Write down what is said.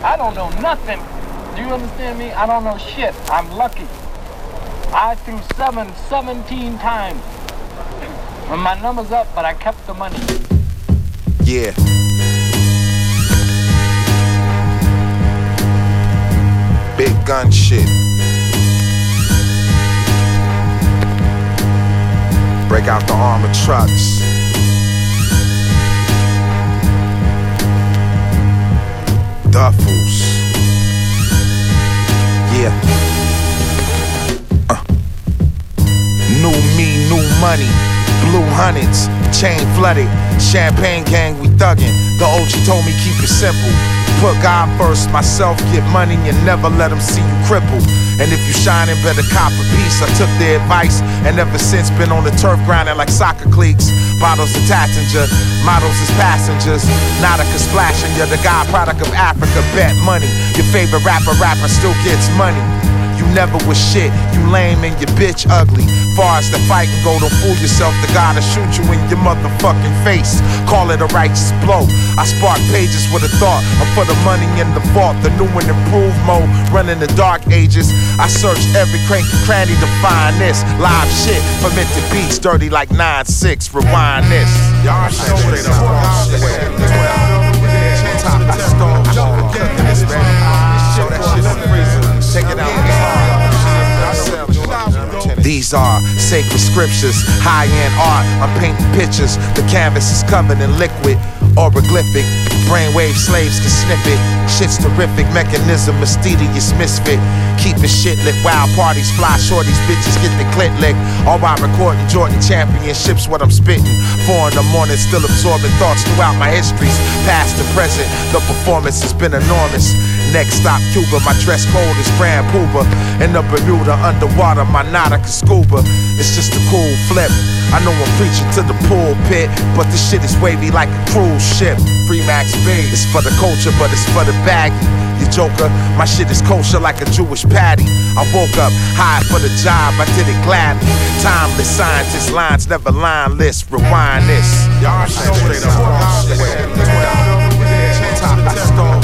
I don't know nothing. Do you understand me? I don't know shit. I'm lucky. I threw 17 times. And my number's up, but I kept the money. Yeah. Big gun shit. Break out the armored trucks. Duffels. Yeah. New me, new money. Blue hundreds, chain flooded. Champagne gang, we thuggin'. The OG told me keep it simple. Put God first, myself, get money, and never let them see you cripple. And if you shining, better cop a piece. I took their advice, and ever since been on the turf grinding like soccer cleats. Bottles of Tattinger, models as passengers. Nautica splashing, you're the God product of Africa. Bet money, your favorite rapper still gets money. You never was shit, you lame and your bitch ugly. Far as the fight and go, don't fool yourself. The God will shoot you in your motherfucking face. Call it a righteous blow. I spark pages with a thought. I'm for the money in the vault, the new and improved mode. Running the dark ages. I searched every cranky cranny to find this. Live shit, fermented beats, dirty like 9-6. Rewind this. Y'all straight up. Top of the stove. Take it out. These are sacred scriptures, high-end art. I'm painting pictures. The canvas is covered in liquid, oroglyphic. Brainwave slaves can sniff it. Shit's terrific, mechanism, mysterious misfit. Keeping shit lit, wild parties, fly shorties, bitches get the clit lick. All while recording Jordan championships, what I'm spitting. 4 in the morning, still absorbing thoughts throughout my histories. Past and present, the performance has been enormous. Next stop, Cuba, my dress code is Grand Puba. In the Bermuda, underwater, my Nautica scuba. It's just a cool flip. I know I'm preaching to the pulpit, but this shit is wavy like a cruise ship. Free Max B, it's for the culture, but it's for the baggy. You joker, my shit is kosher like a Jewish patty. I woke up high for the job, I did it gladly. Timeless scientist lines, never lineless. Rewind this. Y'all straight up. Top of the stove.